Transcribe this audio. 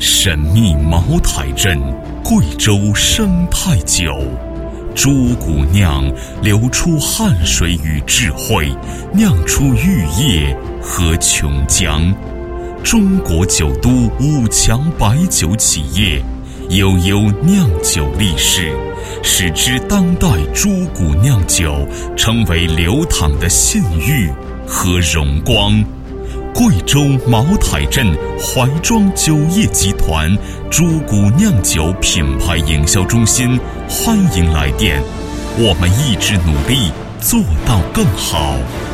神秘茅台镇，贵州生态酒。朱姑娘流出汗水与智慧，酿出玉液和琼浆。中国酒都5强白酒企业，悠悠酿酒历史，使之当代朱姑酿酒成为流淌的信誉和荣光。贵州茅台镇怀庄酒业集团朱姑酿酒品牌营销中心欢迎来电，我们一直努力做到更好。